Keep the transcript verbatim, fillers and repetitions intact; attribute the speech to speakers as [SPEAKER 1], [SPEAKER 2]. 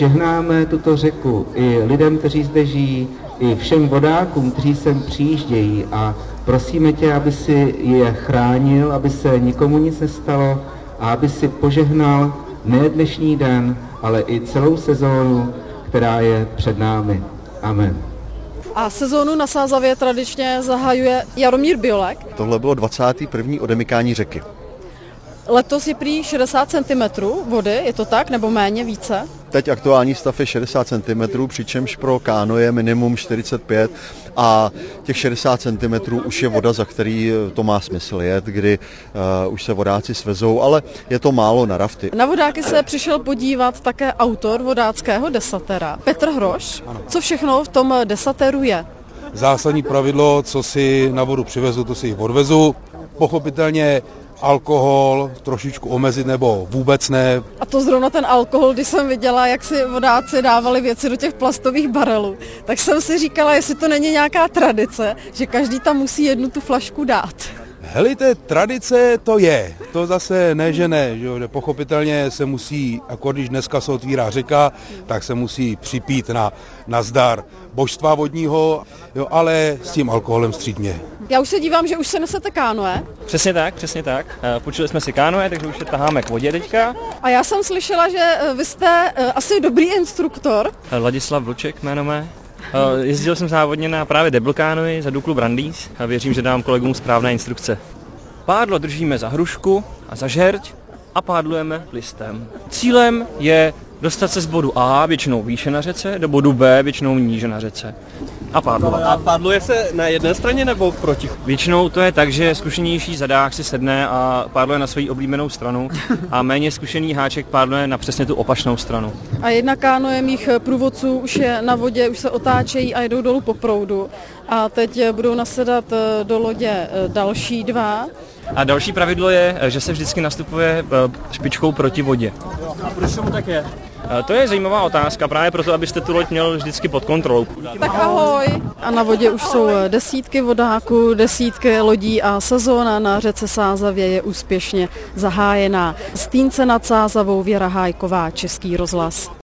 [SPEAKER 1] žehnáme tuto řeku i lidem, kteří zde žijí, i všem vodákům, kteří sem přijíždějí a prosíme tě, aby si je chránil, aby se nikomu nic nestalo a aby si požehnal ne dnešní den, ale i celou sezónu, která je před námi. Amen.
[SPEAKER 2] A sezónu na Sázavě tradičně zahajuje Jaromír Biolek.
[SPEAKER 3] Tohle bylo dvacáté první odemykání řeky.
[SPEAKER 2] Letos je prý šedesát centimetrů vody, je to tak, nebo méně, více?
[SPEAKER 3] Teď aktuální stav je šedesát centimetrů, přičemž pro káno je minimum čtyřicet pět a těch šedesát centimetrů už je voda, za který to má smysl jet, kdy uh, už se vodáci svezou, ale je to málo na rafty.
[SPEAKER 2] Na vodáky se přišel podívat také autor vodáckého desatera, Petr Hroš. Co všechno v tom desateru je?
[SPEAKER 4] Zásadní pravidlo, co si na vodu přivezu, to si jich odvezu. Pochopitelně alkohol trošičku omezit nebo vůbec ne.
[SPEAKER 2] A to zrovna ten alkohol, když jsem viděla, jak si vodáci dávali věci do těch plastových barelů, tak jsem si říkala, jestli to není nějaká tradice, že každý tam musí jednu tu flašku dát.
[SPEAKER 4] Helejte, tradice to je. To zase ne, že ne. Že pochopitelně se musí, jako když dneska se otvírá řeka, tak se musí připít na, na zdar božstva vodního, jo, ale s tím alkoholem střídmě.
[SPEAKER 2] Já už se dívám, že už se nesete kánoe.
[SPEAKER 5] Přesně tak, přesně tak. Půjčili jsme si kánoe, takže už je taháme k vodě teďka.
[SPEAKER 2] A já jsem slyšela, že vy jste asi dobrý instruktor.
[SPEAKER 5] Ladislav Vlček jméno mé. Jezdil jsem závodně na právě double kánoe za Duklu Brandýs a věřím, že dám kolegům správné instrukce. Pádlo držíme za hrušku a za žerť a pádlujeme listem. Cílem je dostat se z bodu A, většinou výše na řece, do bodu B, většinou níže na řece. A pádlovat.
[SPEAKER 6] A pádluje se na jedné straně nebo proti?
[SPEAKER 5] Většinou to je tak, že zkušenější zadák si sedne a pádluje na svoji oblíbenou stranu a méně zkušený háček pádluje na přesně tu opačnou stranu.
[SPEAKER 2] A jedna kánoe mých průvodců už je na vodě, už se otáčejí a jedou dolů po proudu. A teď budou nasedat do lodě další dva.
[SPEAKER 5] A další pravidlo je, že se vždycky nastupuje špičkou proti vodě.
[SPEAKER 6] A proč tomu tak je?
[SPEAKER 5] To je zajímavá otázka, právě proto, abyste tu loď měl vždycky pod kontrolou.
[SPEAKER 2] Tak ahoj. A na vodě už jsou desítky vodáků, desítky lodí a sezóna na řece Sázavě je úspěšně zahájená. Z Týnce nad Sázavou Věra Hájková, Český rozhlas.